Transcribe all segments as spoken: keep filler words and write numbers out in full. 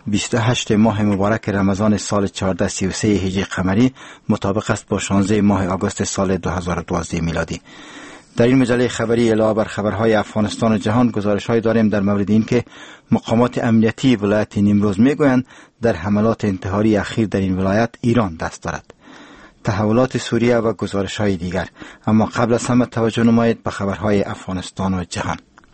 بیست و هشتم ماه مبارک رمضان سال چهارصد و سی و سه هجری قمری مطابق است با شانزدهم ماه آگوست سال دو هزار و دوازده میلادی. در این مجله خبری علاوه بر خبرهای افغانستان و جهان گزارش‌های داریم در مورد این که مقامات امنیتی ولایت نیمروز میگویند در حملات انتحاری اخیر در این ولایت ایران دست دارد. تحولات سوریه و گزارش‌های دیگر. اما قبل از همه توجه نمایید به خبرهای افغانستان و جهان.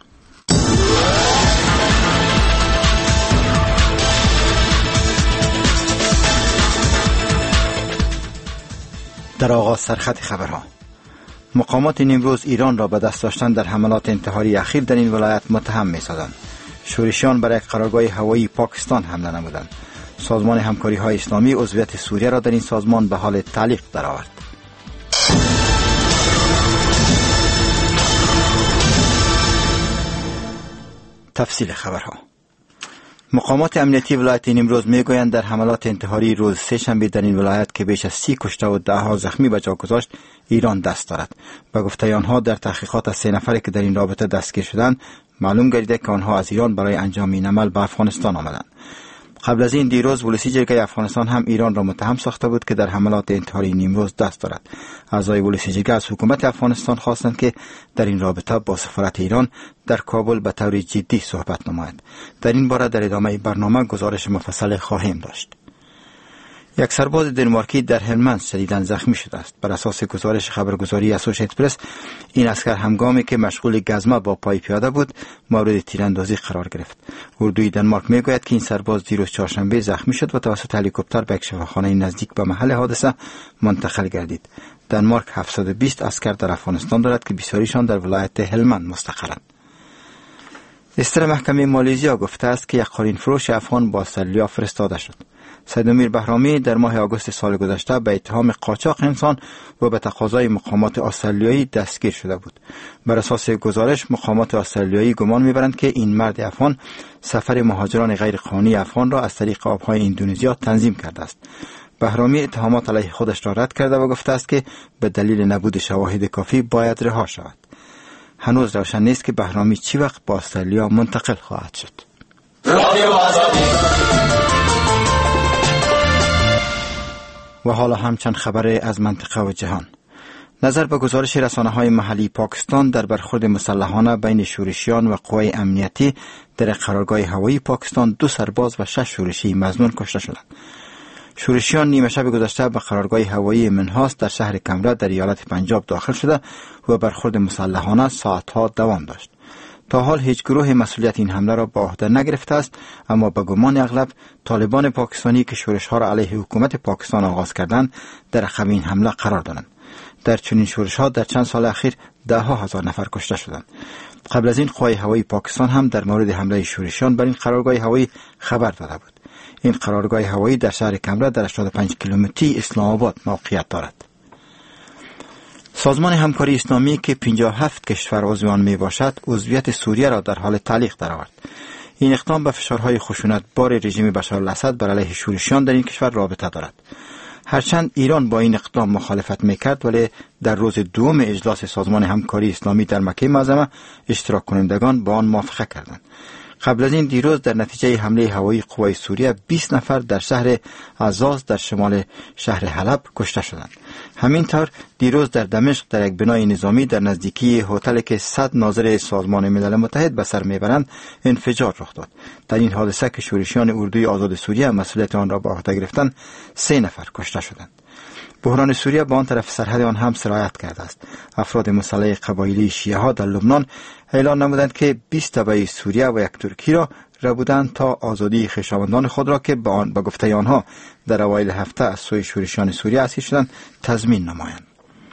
در آغاز سرخط خبرها: مقامات نیمروز ایران را به دست داشتن در حملات انتحاری اخیر در این ولایت متهم می‌سازند. شورشیان برای قرارگاه هوایی پاکستان حمله نمودند. سازمان همکاری های اسلامی عضویت سوریه را در این سازمان به حال تعلیق درآورد. تفصیل خبرها: مقامات امنیتی ولایت نیمروز میگویند در حملات انتحاری روز سه شنبه در این ولایت که بیش از سی کشته و ده ها زخمی به جا گذاشت ایران دست دارد. به گفته آنها در تحقیقات از سه نفری که در این رابطه دستگیر شدند معلوم گردیده که آنها از ایران برای انجام این عمل به افغانستان آمدند. قبل از این دیروز ولسی جرگه افغانستان هم ایران را متهم ساخته بود که در حملات انتحاری نیمروز دست دارد. اعضای ولسی جرگه از حکومت افغانستان خواستند که در این رابطه با سفارت ایران در کابل به طور جدی صحبت نماید. در این باره در ادامه برنامه گزارش مفصل خواهیم داشت. یک سرباز دنمارکی در هلمند شدیداً زخمی شده است. بر اساس گزارش خبرگزاری اسوشییتد پرس این عسکر هنگامی که مشغول گزمه با پای پیاده بود مورد تیراندازی قرار گرفت. اردوی دنمارک میگوید که این سرباز دیروز چهارشنبه زخمی شد و توسط هلیکوپتر به یک شفاخانه نزدیک به محل حادثه منتقل گردید. دنمارک هفتصد و بیست عسکر در افغانستان دارد که بسیاریشان در ولایت هلمند مستقرند. استر محکمه مالزیا گفته است که یک قارین فروش افغان با استرالیا فرستاده شد. سید امیر بهرامی در ماه آگوست سال گذشته به اتهام قاچاق انسان و به تقاضای مقامات استرالیایی دستگیر شده بود. بر اساس گزارش مقامات استرالیایی گمان می‌برند که این مرد افغان سفر مهاجران غیرقانونی افغان را از طریق آب‌های اندونزیا تنظیم کرده است. بهرامی اتهامات علیه خودش را رد کرده و گفته است که به دلیل نبود شواهد کافی باید رها شود. هنوز روشن نیست که بهرامی چی وقت با استرالیا منتقل خواهد شد. و حالا هم چند خبر از منطقه و جهان. نظر به گزارش رسانه‌های محلی پاکستان در برخورد مسلحانه بین شورشیان و قوای امنیتی در قرارگاه هوایی پاکستان دو سرباز و شش شورشی مظنون کشته شدند. شورشیان نیمه شب گذشته به قرارگاه هوایی منهاس در شهر کمره در ایالت پنجاب داخل شده و برخورد مسلحانه ساعتها دوام داشت. تا حال هیچ گروه مسئولیت این حمله را به عهده نگرفته است، اما به گمان اغلب طالبان پاکستانی که شورش‌ها را علیه حکومت پاکستان آغاز کردند در عقب این حمله قرار دارند. در چنین شورش‌ها در چند سال اخیر ده ها هزار نفر کشته شدند. قبل از این قوای هوایی پاکستان هم در مورد حمله شورشیان بر این قرارگاه هوایی خبر داده بود. این قرارگاه هوایی در شهر کمره در هشتاد و پنج کیلومتری اسلام آباد موقعیت دارد. سازمان همکاری اسلامی که پنجاه و هفت کشور عضو آن می باشد عضویت سوریه را در حال تعلیق درآورد. این اقدام به فشارهای خشونت بار رژیم بشار الاسد بر علیه شورشیان در این کشور رابطه دارد. هرچند ایران با این اقدام مخالفت میکرد، ولی در روز دوم اجلاس سازمان همکاری اسلامی در مکه معظمه اشتراک کنندگان با آن موافقه کردند. قبل از این دیروز در نتیجه حمله هوایی قوای سوریه بیست نفر در شهر عزاز در شمال شهر حلب کشته شدند. همینطور دیروز در دمشق در یک بنای نظامی در نزدیکی هتلی که صد ناظر سازمان ملل متحد به سر میبرند انفجار رخ داد. در این حادثه که شورشیان اردوی آزاد سوریه مسئولیت آن را به عهده گرفتند، سه نفر کشته شدند. بحران سوریه به آن طرف سرحد آن هم سرایت کرده است. افراد مسلح قبایلی شیعه ها در لبنان اعلان نمودند که بیست تبع سوریه و یک ترکی را ربودند تا آزادی خویشاوندان خود را که به آن به گفته آنها در اوایل هفته از سوی شورشیان سوریه اسیر شدند تضمین نمایند.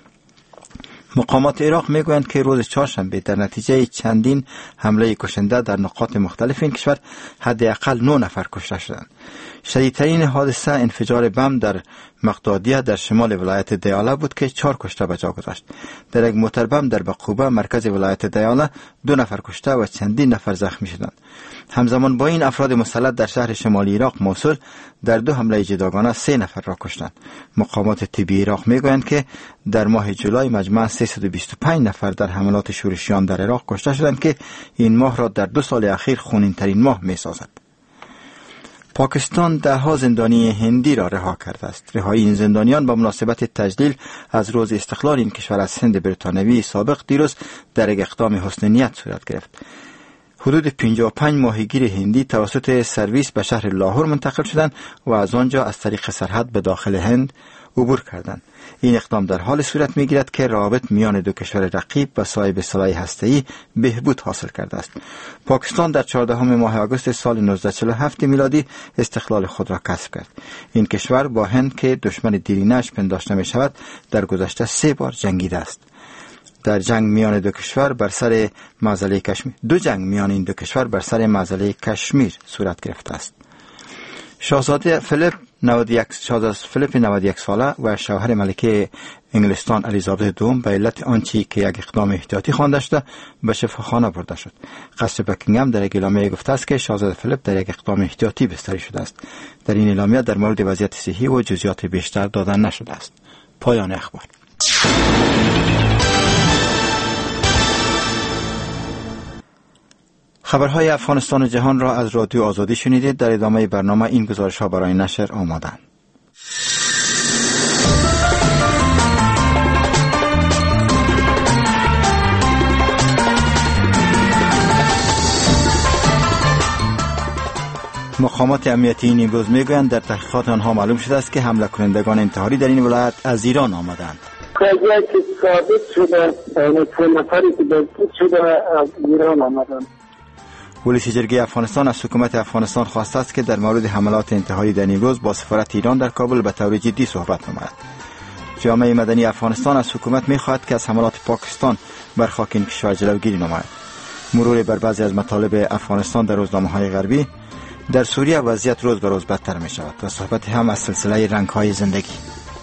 مقامات عراق میگویند که روز چهارشنبه در نتیجه چندین حمله کشنده در نقاط مختلف این کشور حداقل نه نفر کشته شدند. شدیدترین حادثه انفجار بم در مقدادیه در شمال ولایت دیاله بود که چهار کشته به جا گذاشت. در یک موتر بم در بقوبه مرکز ولایت دیاله دو نفر کشته و چندین نفر زخمی شدند. همزمان با این افراد مسلح در شهر شمالی عراق موصل در دو حمله جداگانه سه نفر را کشتند. مقامات طبی عراق میگویند که در ماه جولای مجموعاً سیصد و بیست و پنج نفر در حملات شورشیان در عراق کشته شدند که این ماه را در دو سال اخیر خونین ترین ماه می سازد. پاکستان ده ها زندانی هندی را رها کرده است. رهایی این زندانیان با مناسبت تجلیل از روز استقلال این کشور از هند بریتانوی سابق دیروز در یک اقدام حسن نیت صورت گرفت. حدود پنجاه و پنج ماهیگیر هندی توسط سرویس به شهر لاهور منتقل شدند و از آنجا از طریق سرحد به داخل هند عبور کردند. این اقدام در حال صورت می‌گیرد که روابط میان دو کشور رقیب و صاحب سلاح هسته‌ای بهبود حاصل کرده است. پاکستان در چهاردهم ماه آگوست سال نوزده چهل و هفت میلادی استقلال خود را کسب کرد. این کشور با هند که دشمن دیرینه‌اش پنداشته می‌شود در گذشته سه بار جنگیده است. در جنگ میان دو کشور بر سر معضله کشمیر دو جنگ میان این دو کشور بر سر معضله کشمیر صورت گرفته است. شاهزاده فیلیپ نود و یک شاهزاده فیلیپ نود و یک ساله و شوهر ملکه انگلستان الیزابت دوم به علت آنچه که یک اقدام احتیاطی خوانده شده به شفاخانه برده شد. قصر بکینگهم در یک اعلامیه گفته است که شاهزاده فیلیپ در یک اقدام احتیاطی بستری شده است. در این اعلامیه در مورد وضعیت صحی و جزئیات بیشتر داده نشده است. پایان اخبار. خبرهای افغانستان و جهان را از رادیو آزادی شنیدید. در ادامه برنامه این گزارش‌ها برای نشر آمادند. مقامات امنیتی این امروز میگویند در تحقیقات آنها معلوم شده است که حمله کنندگان انتحاری در این ولایت از ایران آمدند. قضیه که ثابت شده سه نفری که بازدید شده از ایران آمدند. ولسی جرگه افغانستان از حکومت افغانستان خواسته است که در مورد حملات انتحاری در امروز با سفارت ایران در کابل به طور جدی صحبت نماید. جامعه مدنی افغانستان از حکومت می‌خواهد که از حملات پاکستان بر خاک این کشور جلوگیری نماید. مرور بر بعضی از مطالب افغانستان در روزنامه‌های غربی. در سوریه وضعیت روز به روز بدتر می‌شود و صحبت هم از سلسله رنگ‌های زندگی.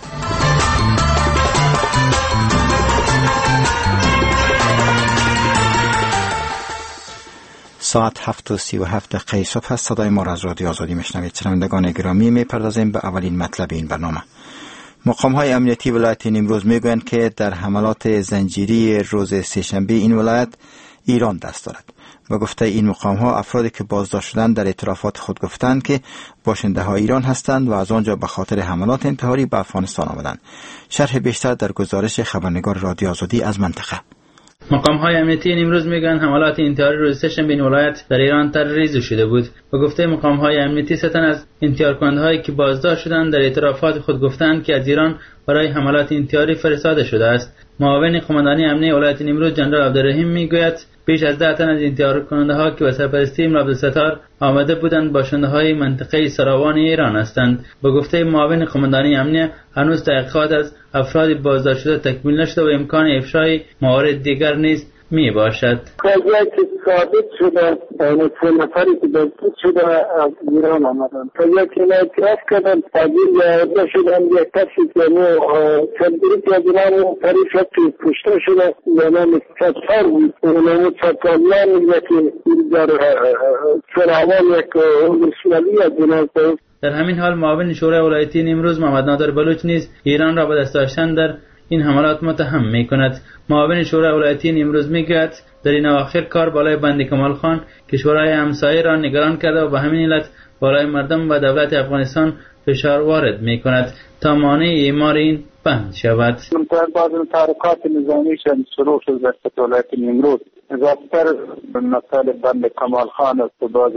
ساعت هفت و سی و هفت دقیقه صبح است. صدای ما را از رادیو آزادی میشنوید. شنوندگان گرامی، میپردازیم به اولین مطلب این برنامه. مقام‌های امنیتی ولایت نیمروز میگویند که در حملات زنجیری روز سه‌شنبه این ولایت ایران دست دارد. و گفته این مقام‌ها افرادی که بازداشت شدند در اعترافات خود گفتند که باشنده‌های ایران هستند و از آنجا به خاطر حملات انتحاری به افغانستان آمدند. شرح بیشتر در گزارش خبرنگار رادیو آزادی از منطقه. مقام‌های امنیتی امروز میگن حملات انتحاری روز سه‌شنبه این ولایت در ایران تروریزی شده بود. و گفته مقام‌های امنیتی سه تن از انتحارکننده‌هایی که بازداشت شدند در اعترافات خود گفتند که از ایران برای حملات انتحاری فرستاده شده است. معاون قماندانی امنیتی ولایت نیمروز جنرال عبدالرحیم میگوید بیش از ده تن از انتحارکننده‌ها که به سرپرستی امام عبدالستار آمده بودند باشنده‌های منطقه سراوان ایران هستند. به گفته معاون قماندانی امنیتی هنوز تحقیقات از افراد بازداشت شده تکمیل نشده و امکان افشای موارد دیگر نیز می باشد. قضیه که ثابت شده سه نفری که بازدید شده از ایران آمدند. قضیه که اعتراف کردند تحویل یاده شدند یک کسی که چندری که از ایران طریقه کشته شده به نام ستار بود. به نام ستاریان یکی در سراوان یک رسولی از ایران. در همین حال معاون شورای ولایتی نیمروز محمد نادر بلوچ نیز ایران را به دست داشتن در این حملات متهم می کند. معاون شورای ولایتی نیمروز می گوید در این اواخر کار بالای بند کمال خان که شورای همسایه را نگران کرده و به همین علت بالای مردم و دولت افغانستان فشار وارد می کند تا مانع اعمار این بند شود. بعض تحرکات نظامی شروع شد در ولایت نیمروز. زیادتر مسئله بند کمال خان است و بعض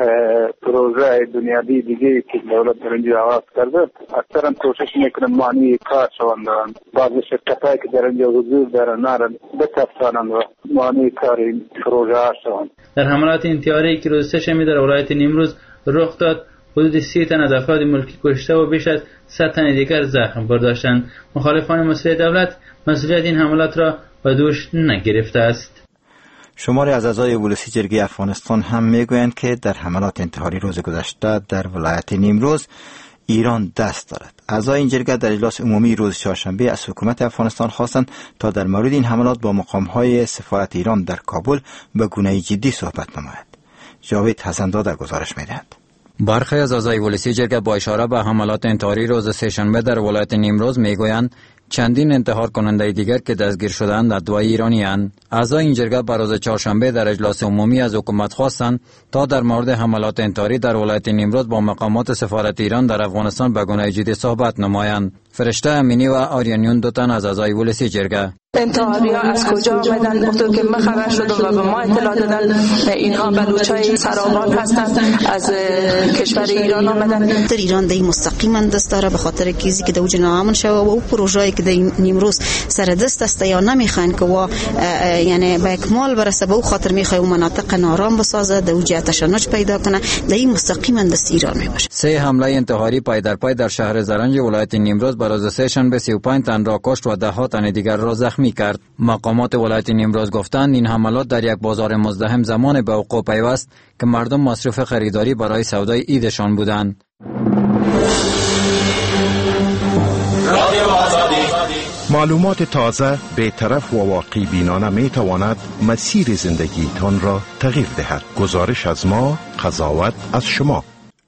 پروژه دنیوی دیگه که دولت در اینجا آغاز کرده اکثرا کوشش میکنه معنی کار شوند. بعض شرکتایی که در اینجا حضور دارن نرن بتفسانند و معنی کار این پروژه شوند. در حملات انتحاری که روز سه‌شنبه در ولایت نیمروز رخ داد حدود سی تن از افراد ملکی کشته و بیش از صد تن دیگر زخم برداشتند. مخالفان مسئله دولت مسئولیت این حملات را به دوش نگرفته است. شماری از اعضای ولسی جرگه افغانستان هم میگویند که در حملات انتحاری روز گذشته در ولایت نیمروز ایران دست دارد. اعضای این جرگه در اجلاس عمومی روز چهارشنبه از حکومت افغانستان خواستند تا در مورد این حملات با مقام‌های سفارت ایران در کابل به گونه جدی صحبت نماید. جاوید حسن‌زاده گزارش می‌دهد. برخی از اعضای ولسی جرگه با اشاره به حملات انتحاری روز سه‌شنبه در ولایت نیمروز میگویند چندین انتحار کننده دیگر که دستگیر شدند ادعای ایرانی اند. اعضای این جرگه بر روز چهارشنبه در اجلاس عمومی از حکومت خواستند تا در مورد حملات انتحاری در ولایت نیمروز با مقامات سفارت ایران در افغانستان به گونه جدی صحبت نمایند. فرشته امینی و آریانیون دو تن از اعضای ولسی جرگه انتحاری ها از کجا آمدن؟ گفتن که ما خبر شدم و به ما اطلاع دادن اینها بلوچای سرابان هستند، از کشور ایران آمدن. در ایران دی مستقیما دست داره به خاطر کیزی که دو جنامون شو و او پروژه‌ای که در نیمروز سر دست است یا نمیخوان که و یعنی به اکمال برسه، به او خاطر میخواد اون مناطق نارام بسازه، دو جهت تشنج پیدا کنه، دی مستقیما دست ایران میباشه. سه حمله انتحاری پای در پای در شهر زرنج ولایت نیمروز بر روز سه شنبه سی و پنج تن را کشت و ده ها تن دیگر را زخمی کرد. مقامات ولایت نیمروز گفتند این حملات در یک بازار مزدحم زمان به وقوع پیوست که مردم مصرف خریداری برای سودای عیدشان بودند. معلومات تازه، بی‌طرف و واقعی بینانه می تواند مسیر زندگی تان را تغییر دهد. گزارش از ما، قضاوت از شما.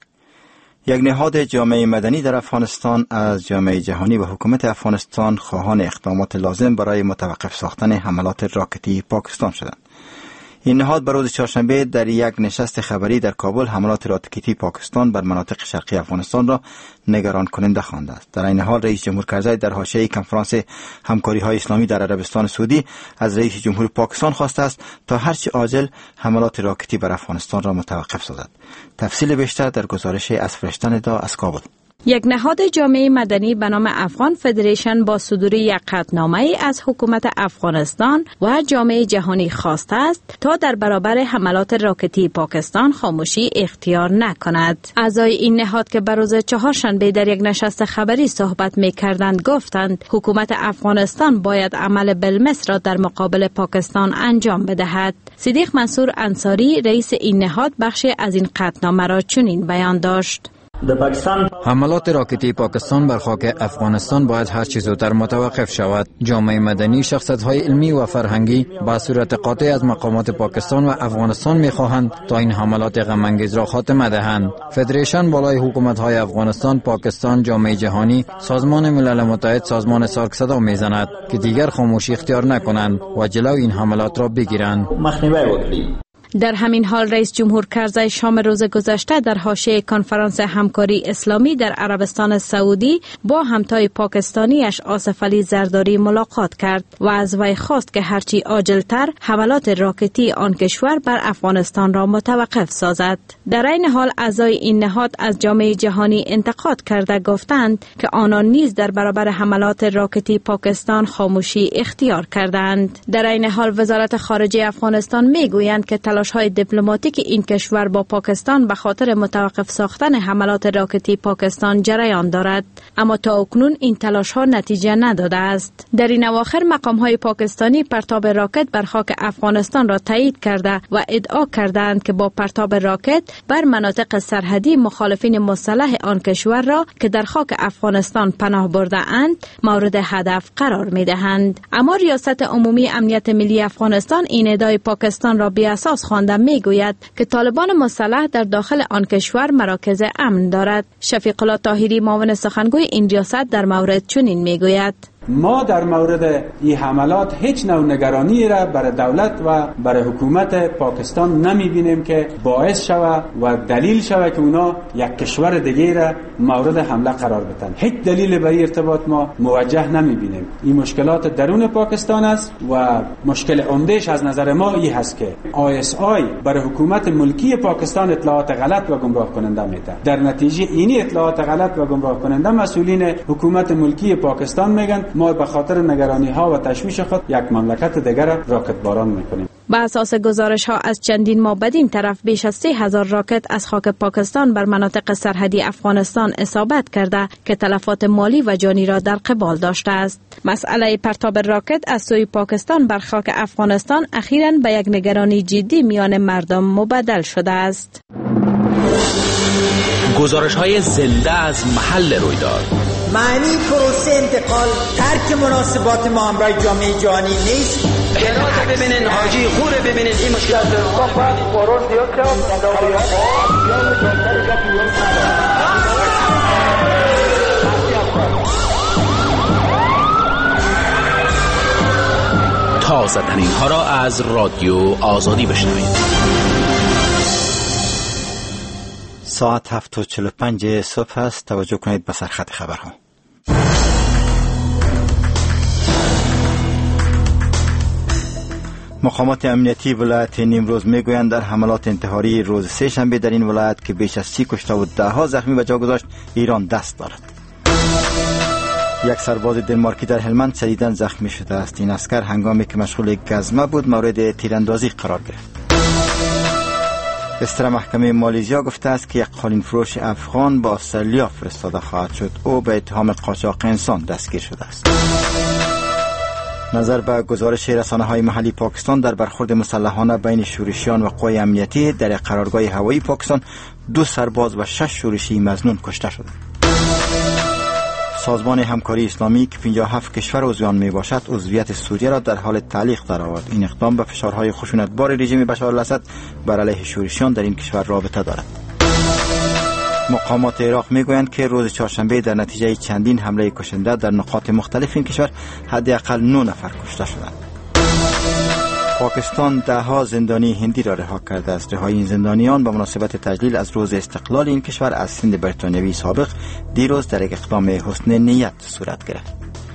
یک نهاد جامعه مدنی در افغانستان از جامعه جهانی و حکومت افغانستان خواهان اقدامات لازم برای متوقف ساختن حملات راکتی پاکستان شدند. این نهاد بر روز چهارشنبه در یک نشست خبری در کابل حملات راکتی پاکستان بر مناطق شرقی افغانستان را نگران کننده خوانده است. در این حال رئیس جمهور کرزی در حاشیه کنفرانس همکاری های اسلامی در عربستان سعودی از رئیس جمهور پاکستان خواسته است تا هرچه عاجل حملات راکتی بر افغانستان را متوقف سازد. تفصیل بیشتر در گزارش از فرشته ندا از کابل. یک نهاد جامعه مدنی به نام افغان فدریشن با صدور یک قطعنامه از حکومت افغانستان و جامعه جهانی خواسته است تا در برابر حملات راکتی پاکستان خاموشی اختیار نکند. اعضای این نهاد که بر روز چهارشنبه در یک نشست خبری صحبت می‌کردند گفتند حکومت افغانستان باید عمل بالمثل را در مقابل پاکستان انجام بدهد. صدیق منصور انصاری رئیس این نهاد بخشی از این قطعنامه را چنین بیان داشت: حملات راکتی پاکستان بر خاک افغانستان باید هر چیز زودتر متوقف شود. جامعه مدنی، شخصیت‌های علمی و فرهنگی با صورت قاطع از مقامات پاکستان و افغانستان می‌خواهند تا این حملات غم‌انگیز را خاتمه دهند. فدریشن بالای حکومت‌های افغانستان، پاکستان، جامعه جهانی، سازمان ملل متحد، سازمان سارک صدا می‌زند که دیگر خاموشی اختیار نکنند و جلوی این حملات را بگیرند. در همین حال رئیس جمهور کرزی شام روز گذشته در حاشیه کنفرانس همکاری اسلامی در عربستان سعودی با همتای پاکستانیش آصف علی زرداری ملاقات کرد و از وی خواست که هرچی عاجلتر حملات راکتی آن کشور بر افغانستان را متوقف سازد. در این حال اعضای این نهاد از جامعه جهانی انتقاد کرده گفتند که آنان نیز در برابر حملات راکتی پاکستان خاموشی اختیار کردند. در این حال وزارت خارجه افغانستان میگویند که تلاش‌های دیپلماتیک این کشور با پاکستان به خاطر متوقف ساختن حملات راکتی پاکستان جریان دارد، اما تا اکنون این تلاش‌ها نتیجه نداده است. در این اواخر مقام‌های پاکستانی پرتاب راکت بر خاک افغانستان را تایید کرده و ادعا کردند که با پرتاب راکت بر مناطق سرحدی مخالفین مسلح آن کشور را که در خاک افغانستان پناه برده اند مورد هدف قرار می‌دهند. اما ریاست عمومی امنیت ملی افغانستان این ادعای پاکستان را بی اساس خوانده میگوید که طالبان مسلح در داخل آن کشور مراکز امن دارد. شفیق الله طاهری معاون سخنگوی این ریاست در مورد چنین میگوید: ما در مورد این حملات هیچ نوع نگرانی را برای دولت و برای حکومت پاکستان نمی بینیم که باعث شود و دلیل شود که اونا یک کشور دیگه را مورد حمله قرار بدن. هیچ دلیل برای ارتباط ما موجه نمی بینیم. این مشکلات درون پاکستان است و مشکل عمدهش از نظر ما این هست که آی اس آی برای حکومت ملکی پاکستان اطلاعات غلط و گمراه کننده میده. در نتیجه اینی اطلاعات غلط و گمراه کننده مسئولین حکومت ملکی پاکستان میگن ما به خاطر نگرانی ها و تشویش خود یک مملکت دیگر را راکت باران میکنیم. با اساس گزارش ها از چندین ماه بدین طرف بیش از سه هزار راکت از خاک پاکستان بر مناطق سرحدی افغانستان اصابت کرده که تلفات مالی و جانی را در قبال داشته است. مسئله پرتاب راکت از سوی پاکستان بر خاک افغانستان اخیراً به یک نگرانی جدی میان مردم مبدل شده است. گزارش های زنده از محل رویداد. معنی پروسه انتقال ترک مناسبات ما همراه جامعه جهانی نیست. خیرات ببینین، حاجی خور ببینین، این مشکل تازه ترین ها را از رادیو آزادی بشنوید. ساعت هفت و چهل و پنج صبح است. توجه کنید به سرخط خبرها. مقامات امنیتی ولایت نیمروز میگویند در حملات انتحاری روز سه شنبه در این ولایت که بیش از سی کشته و ده ها زخمی به جا گذاشت ایران دست دارد. یک سرباز دنمارکی در هلمند شدیداً زخمی شده است. این عسکر هنگامی که مشغول گزمه بود مورد تیراندازی قرار گرفت. استر محکمه مالیزیا گفته است که یک قالین فروش افغان با استرالیا فرستاده خواهد شد. او به اتهام قاچاق انسان دستگیر شده است. نظر به گزارش رسانه‌های محلی پاکستان در برخورد مسلحانه بین شورشیان و قوای امنیتی در قرارگاه هوایی پاکستان، دو سرباز و شش شورشی مظنون کشته شدند. سازمان همکاری اسلامی که پنجاه و هفت کشور عضو آن می باشد عضویت سوریه را در حال تعلیق درآورد. این اقدام به فشارهای خشونتبار رژیم بشار الاسد بر علیه شورشیان در این کشور رابطه دارد. مقامات عراق میگویند که روز چهارشنبه در نتیجه چندین حمله کشنده در نقاط مختلف این کشور حداقل نه نفر کشته شدند. پاکستان ده ها زندانی هندی را رها کرده است. رهایی این زندانیان به مناسبت تجلیل از روز استقلال این کشور از سند بریتانیایی سابق دیروز در یک اقدام حسن نیت صورت گرفت.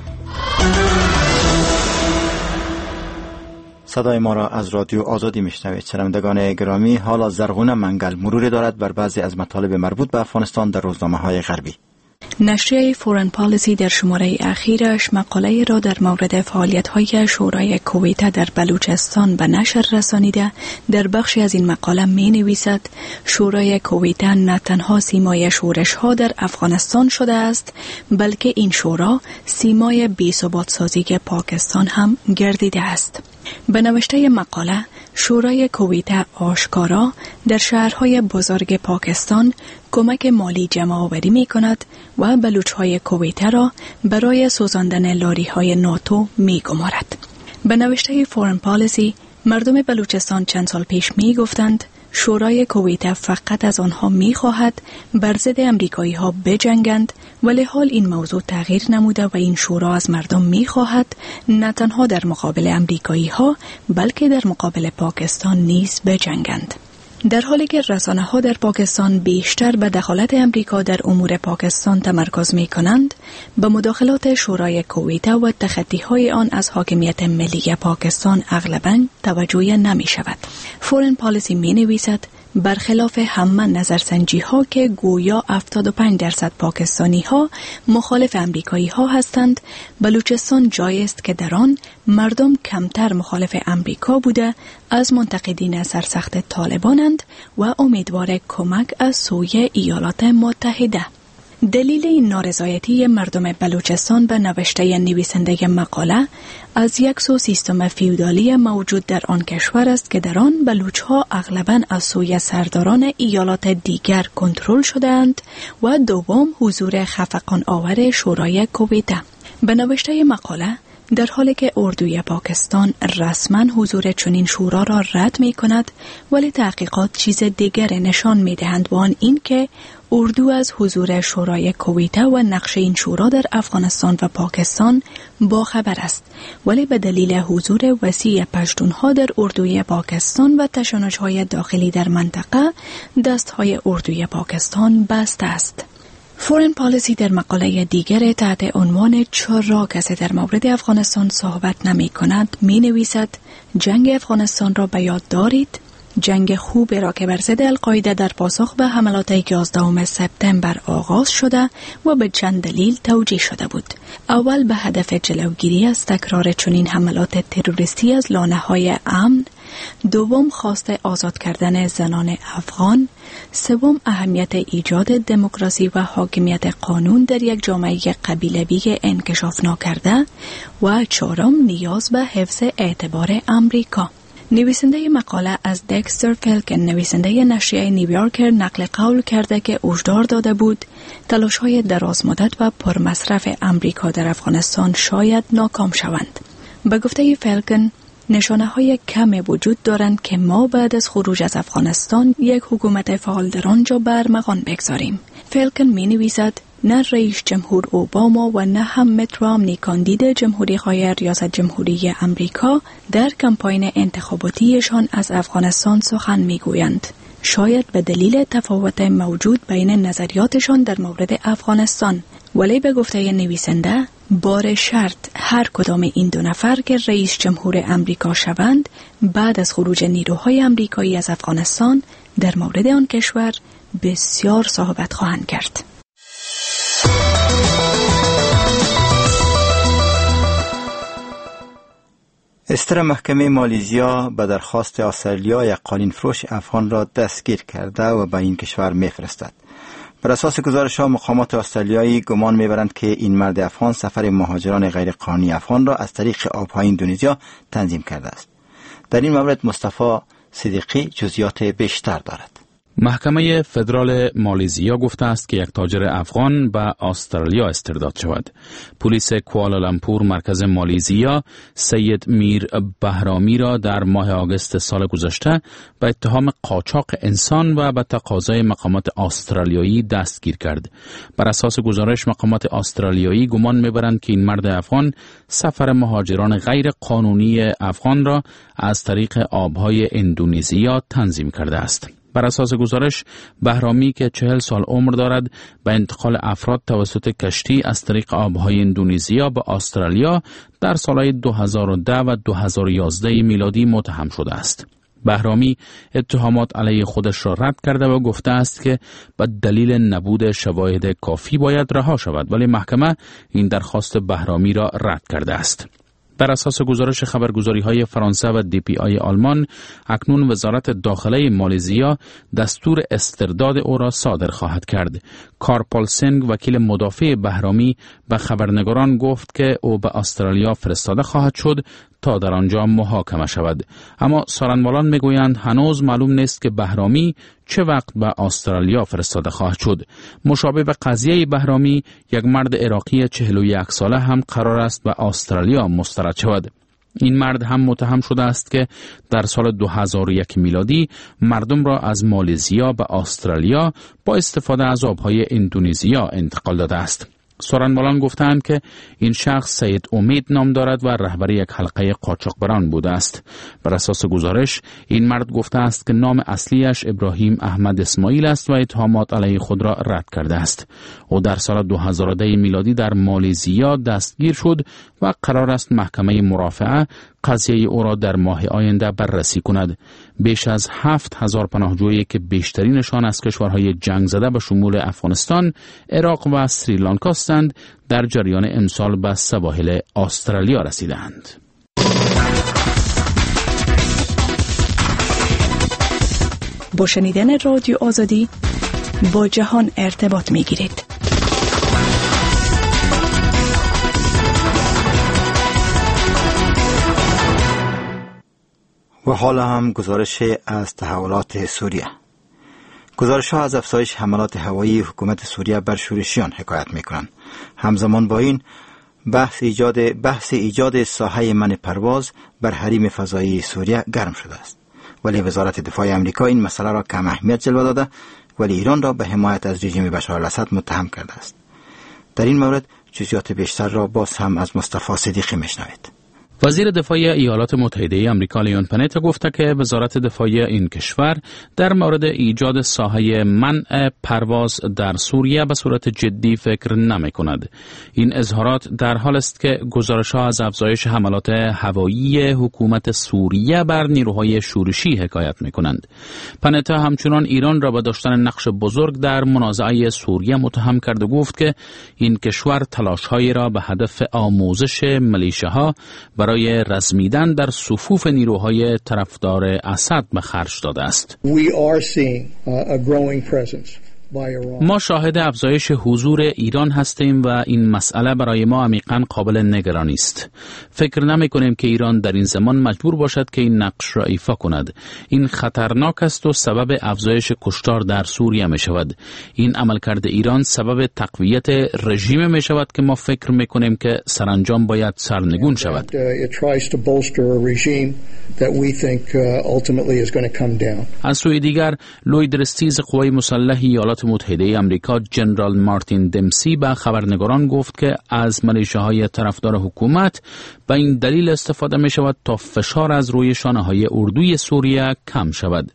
صدای ما را از رادیو آزادی میشنوید. شنوندگان گرامی، حالا زرغونه منگل مرور دارد بر بعضی از مطالب مربوط به افغانستان در روزنامه‌های غربی. نشریه فورن پالیسی در شماره اخیرش مقاله را در مورد فعالیت‌های شورای کویت در بلوچستان به نشر رسانیده. در بخشی از این مقاله می نویسد شورای کویت نه تنها سیمای شورش‌ها در افغانستان شده است، بلکه این شورا سیمای بی‌ثبات سازی پاکستان هم گردیده است. به نوشته مقاله، شورای کویت آشکارا در شهرهای بزرگ پاکستان کمک مالی جمع آوری می کند و بلوچهای کویت را برای سوزاندن لاریهای ناتو می گمارد. به نوشته فورن پالیسی، مردم بلوچستان چند سال پیش می گفتند شورای کویت فقط از آنها می خواهد بر ضد امریکایی ها بجنگند، ولی حال این موضوع تغییر نموده و این شورا از مردم می خواهد نه تنها در مقابل امریکایی ها بلکه در مقابل پاکستان نیز بجنگند. در حالی که رسانه ها در پاکستان بیشتر به دخالت امریکا در امور پاکستان تمرکز می کنند، به مداخلات شورای کویت و تخطی های آن از حاکمیت ملی پاکستان اغلباً توجه نمی شود. فورن پالیسی می نویسد برخلاف همه نظرسنجی ها که گویا هفتاد و پنج درصد پاکستانی ها مخالف امریکایی ها هستند، بلوچستان جایی است که در آن مردم کمتر مخالف امریکا بوده از منتقدین سرسخت طالبانند و امیدوار کمک از سوی ایالات متحده. دلیل این نارضایتی مردم بلوچستان به نوشته نویسنده مقاله از یک سو سیستم فیودالی موجود در آن کشور است که در آن بلوچ‌ها اغلباً از سوی سرداران ایالات دیگر کنترل شده‌اند و دوم حضور خفقان آور شورای کویت. به نوشته مقاله، در حالی که اردوی پاکستان رسما حضور چنین شورا را رد می کند، ولی تحقیقات چیز دیگر نشان می دهند و آن این که اردو از حضور شورای کویت و نقش این شورا در افغانستان و پاکستان با خبر است، ولی به دلیل حضور وسیع پشتونها در اردوی پاکستان و تشنج‌های داخلی در منطقه، دستهای اردوی پاکستان بسته است. فورن پالیسی در مقاله دیگر تحت عنوان چرا کسی در مورد افغانستان صحبت نمی کند می نویسد جنگ افغانستان را به یاد دارید؟ جنگ خوبی را که بر ضد القاعده در پاسخ به حملات یازدهم سپتامبر آغاز شده و به چند دلیل توجیه شده بود. اول به هدف جلوگیری از تکرار چنین حملات تروریستی از لانه‌های امن، دوم خواست آزاد کردن زنان افغان، سوم اهمیت ایجاد دموکراسی و حاکمیت قانون در یک جامعه قبیله‌ای انکشاف ناکرده و چهارم نیاز به حفظ اعتبار امریکا. نویسنده مقاله از دکستر فلکن، نویسنده نشریه نیویورکر، نقل قول کرده که هشدار داده بود تلاش‌های دراز مدت و پرمصرف امریکا در افغانستان شاید ناکام شوند. به گفته فلکن، نشانه‌های کمی وجود دارند که ما بعد از خروج از افغانستان یک حکومت فعال در آنجا برمغان بگذاریم. فلکن می نویسد نه رئیس جمهور اوباما و نه هم مت رامنی کاندید جمهوری خواهی ریاست جمهوری امریکا در کمپاین انتخاباتیشان از افغانستان سخن میگویند. شاید به دلیل تفاوت موجود بین نظریاتشان در مورد افغانستان، ولی به گفته نویسنده بار شرط هر کدام این دو نفر که رئیس جمهور امریکا شوند بعد از خروج نیروهای امریکایی از افغانستان در مورد آن کشور بسیار صحبت خواهند کرد. استر محکمه مالیزیا به درخواست استرالیا یک قالین فروش افغان را دستگیر کرده و به این کشور می‌فرستد. بر اساس گزارش ها مقامات استرالیایی گمان می‌برند که این مرد افغان سفر مهاجران غیرقانونی افغان را از طریق آبهای اندونزیا تنظیم کرده است. در این مورد مصطفی صدیقی جزئیات بیشتر دارد. محکمه فدرال مالیزیا گفته است که یک تاجر افغان به استرالیا استرداد شود. پلیس کوالالامپور مرکز مالیزیا سید میر بهرامی را در ماه آگوست سال گذشته به اتهام قاچاق انسان و به تقاضای مقامات استرالیایی دستگیر کرد. بر اساس گزارش مقامات استرالیایی گمان می‌برند که این مرد افغان سفر مهاجران غیر قانونی افغان را از طریق آبهای اندونزیا تنظیم کرده است. بر اساس گزارش بهرامی که چهل سال عمر دارد به انتقال افراد توسط کشتی از طریق آبهای اندونزیا به استرالیا در سالهای دو هزار و ده و دو هزار و یازده میلادی متهم شده است. بهرامی اتهامات علیه خودش را رد کرده و گفته است که به دلیل نبود شواهد کافی باید رها شود، ولی محکمه این درخواست بهرامی را رد کرده است. بر اساس گزارش خبرگزاری‌های فرانسه و دی پی آی آلمان، اکنون وزارت داخله مالزیا دستور استرداد او را صادر خواهد کرد. کارپال سنگ وکیل مدافع بهرامی به خبرنگاران گفت که او به استرالیا فرستاده خواهد شد تا در آنجا محاکمه شود. اما سارنوالان میگویند هنوز معلوم نیست که بهرامی چه وقت به استرالیا فرستاده خواهد شد. مشابه به قضیه بهرامی، یک مرد عراقی چهل و یک ساله هم قرار است به استرالیا مسترد شود. این مرد هم متهم شده است که در سال دو هزار و یک میلادی مردم را از مالزیا به استرالیا با استفاده از آبهای اندونزیا انتقال داده است. سارنوالان گفتند که این شخص سید امید نام دارد و رهبر یک حلقه قاچاقبران بوده است. بر اساس گزارش این مرد گفته است که نام اصلیش ابراهیم احمد اسماعیل است و اتهامات علیه خود را رد کرده است. او در سال دو هزار و ده میلادی در مالزیا دستگیر شد و قرار است محکمه مرافعه قضیه او را در ماه آینده بررسی کند. بیش از هفت هزار پناهجویی که بیشترینشان از کشورهای جنگ زده به شمول افغانستان، عراق و سریلانکا هستند، در جریان امسال به سواحل استرالیا رسیدند. با شنیدن رادیو آزادی با جهان ارتباط می گیرید. و حالا هم گزارش از تحولات سوریه. گزارش ها از افزایش حملات هوایی حکومت سوریه بر شورشیان حکایت میکنند. همزمان با این بحث ایجاد بحث ایجاد ساحه منع پرواز بر حریم فضایی سوریه گرم شده است. ولی وزارت دفاع آمریکا این مسئله را کم اهمیت جلوه داده، ولی ایران را به حمایت از رژیم بشار الاسد متهم کرده است. در این مورد جزئیات بیشتر را باز هم از مصطفی صدیقی میشنوید. وزیر دفاع ایالات متحده آمریکا لیون پنتا گفته که وزارت دفاع این کشور در مورد ایجاد ساحه منع پرواز در سوریه به صورت جدی فکر نمی کند. این اظهارات در حال است که گزارش‌ها از افزایش حملات هوایی حکومت سوریه بر نیروهای شورشی حکایت می کنند. پنتا همچنان ایران را به داشتن نقش بزرگ در منازعه سوریه متهم کرد و گفت که این کشور تلاش‌هایی را به هدف آموزش میلیشیاها برای رزمیدن در صفوف نیروهای طرفدار اسد به خرج داده است. ما شاهد افزایش حضور ایران هستیم و این مسئله برای ما عمیقاً قابل نگرانی است. فکر نمی کنیم که ایران در این زمان مجبور باشد که این نقش را ایفا کند. این خطرناک است و سبب افزایش کشتار در سوریه می شود. این عملکرد ایران سبب تقویت رژیم می شود که ما فکر می کنیم که سرانجام باید سرنگون شود. از سوی دیگر لوید رستیز قوای مسلح ایالات ایالات متحده آمریکا جنرال مارتین دمسی به خبرنگاران گفت که از ملیشه‌های طرفدار حکومت به این دلیل استفاده می شود تا فشار از روی شانه‌های اردوی سوریه کم شود.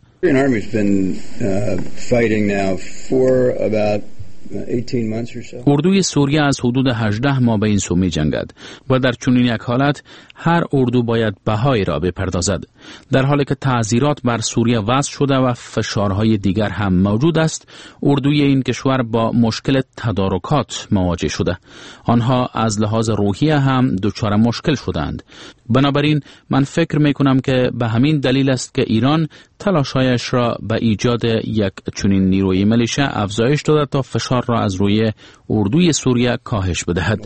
اردوی سوریه از حدود هجده ماه به این سو می جنگد و در چنین یک حالت هر اردو باید بهای را بپردازد. در حالی که تعزیرات بر سوریه وضع شده و فشارهای دیگر هم موجود است، اردوی این کشور با مشکل تدارکات مواجه شده. آنها از لحاظ روحیه هم دچار مشکل شدند. بنابراین من فکر می کنم که به همین دلیل است که ایران تلاشایش را به ایجاد یک چنین نیروی ملیشه افزایش داده تا فشار را از روی اردوی سوریه کاهش بدهد.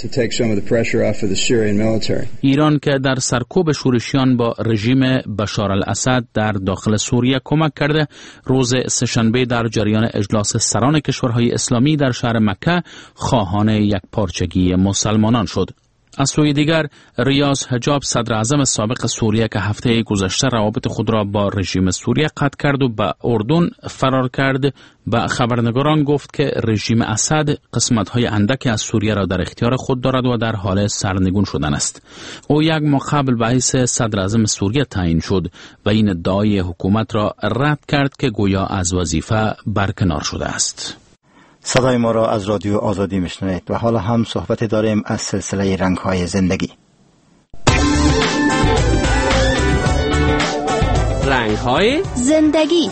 ایران که در سرکوب شورشیان با رژیم بشار الاسد در داخل سوریه کمک کرده، روز سه‌شنبه در جریان اجلاس سران کشورهای اسلامی در شهر مکه خواهان یک پارچگی مسلمانان شد. از سوی دیگر ریاض حجاب صدر اعظم سابق سوریه که هفته گذشته روابط خود را با رژیم سوریه قطع کرد و به اردن فرار کرد، به خبرنگاران گفت که رژیم اسد قسمت‌های اندکی از سوریه را در اختیار خود دارد و در حال سرنگون شدن است. او یک ماه قبل به حیث صدر اعظم سوریه تعیین شد و این ادعای حکومت را رد کرد که گویا از وظیفه برکنار شده است. صدای ما را از رادیو آزادی میشنوید و حالا هم صحبت داریم از سلسله رنگ‌های زندگی. رنگ‌های زندگی.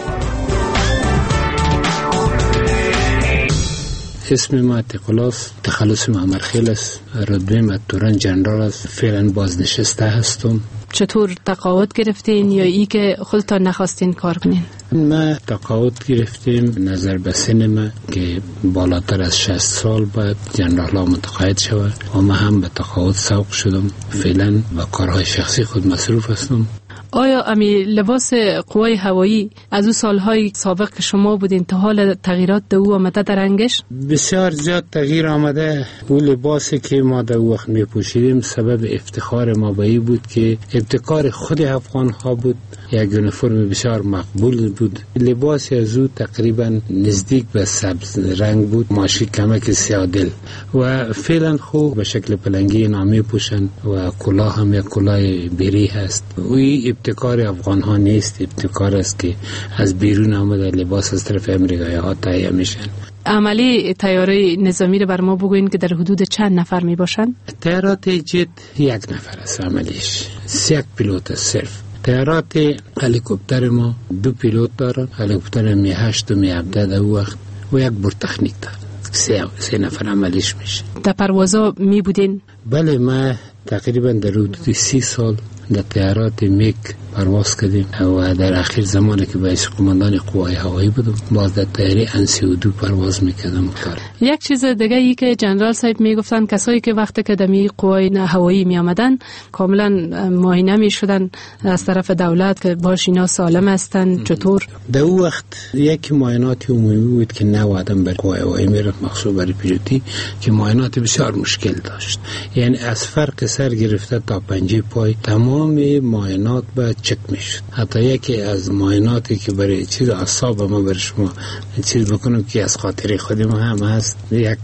اسم ما اتقلاس، تخلص معمر خیل است، رتبه مدتوران جنرال است، فعلا بازنشسته هستم. چطور تقاعد گرفتین یا ای که خودتان نخواستین کار کنین؟ ما تقاعد گرفتیم نظر به سن ما که بالاتر از شصت سال باید جنرال ها متقاعد شود و ما هم به تقاعد سوق شدم. فعلا به کارهای شخصی خود مصروف هستم. آیا امی لباس قوای هوایی از او سالهای سابق که شما بودین تا حال تغییرات در او آمده در رنگش؟ بسیار زیاد تغییر آمده. او لباسی که ما در وقت می پوشیدیم سبب افتخار ما به این بود که ابتکار خود افغان ها بود. یک یونیفرم بسیار مقبول بود. لباسی از او تقریبا نزدیک به سبز رنگ بود، ماشی کمک سیاه دل و فعلا خوب به شکل پلنگی نامی پوشن و کلاه هم یک کلاه بری هست. وی ابتکار افغان ها نیست، ابتکار است که از بیرون آمده لباس از طرف امریکایی ها تهیه میشن. عملی طیاره نظامی رو بر ما بگوین که در حدود چند نفر می باشن؟ طیارات جت یک نفر است عملیش، یک پیلوت صرف. طیارات هلیکوپتر ما دو پیلوت دارن، هلیکوپتر می هشت و می هفده در وقت و یک بور تکنیک دارن، سه, سه نفر عملیش میشه. در پروازا می بودین؟ بله، ما تقریبا در حدود سی سال در طیارات میک پرواز کردیم و در اخیر زمانی که باید قماندان قوای هوایی بودم باز در طیاره ان سی و دو پرواز میکردم. یک چیز دیگه ای که جنرال صاحب میگفتن کسایی که وقتی که دمی قوای هوایی می آمدن کاملا معاینه میشدن از طرف دولت که باش اینا سالم هستن. چطور؟ در اون وقت یک معاینات عمومی بود که نه آدم بر قوای هوایی میرفت، مخصوص برای پیلوتی که معاینات بسیار مشکل داشت. یعنی از فرق سر گرفته تا پنجه پای تمام معاینات با چک میشد. حتی یکی از معایناتی که برای چیز اعصاب ما برای شما چیز بکنم که از خاطر خود ما هم هست، یک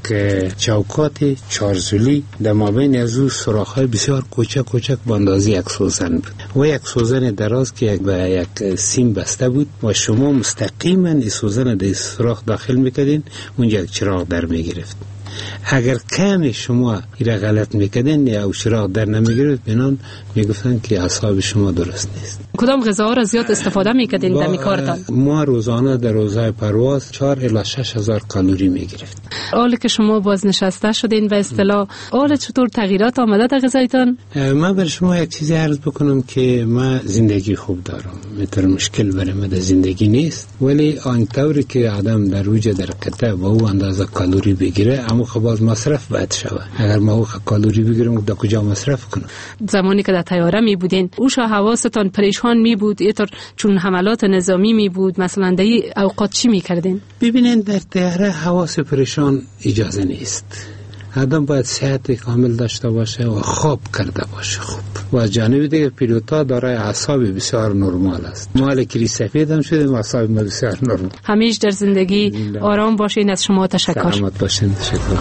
چوکات چارزولی در مابین از او سوراخ‌های بسیار کوچک کوچک به اندازه یک سوزن بود و یک سوزن دراز که یک به یک سیم بسته بود و شما مستقیما این سوزن در سوراخ داخل میکردین، اونجا یک چراغ در میگرفت. اگر کمی شما ایره غلط میکردین یا چراغ در نمیگرفت، بنان میگفتن که اعصاب شما درست نیست. کدام غذاها را زیاد استفاده میکردین در میکارتان؟ ما روزانه در روزهای پرواز چهار الی شش هزار کالری میگرفت. حالا که شما بازنشسته شدین به اصطلاح، حالا چطور تغییرات آمده در غذایتان؟ من بر شما یک چیزی عرض بکنم که ما زندگی خوب دارم، متر مشکل برای من در زندگی نیست، ولی آنطوری که آدم در روز در قطعه و او اندازه کالری بگیره اما خب باز مصرف باید شود. اگر ما او کالری بگیرم در کجا مصرف کنم؟ زمانی که در طیاره می بودین اوشا حواستان پریشان می بود اینطور چون حملات نظامی می بود، مثلا در اوقات چی می کردین؟ ببینین در طیاره حواس پریشان اجازه نیست. آدم باید صحت کامل داشته باشه و خواب کرده باشه خوب. و از جانب دیگه پیلوتا دارای اعصاب بسیار نرمال است. مال کری سفید هم شده، اعصاب ما بسیار نرمال. همیشه در زندگی آرام باشین. از شما تشکر. سلامت باشین. تشکر.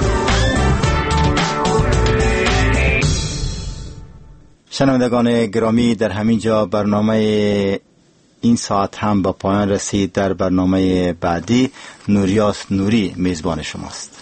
شنوندگان گرامی، در همین جا برنامه این ساعت هم با پایان رسید. در برنامه بعدی نوریاس نوری میزبان شماست.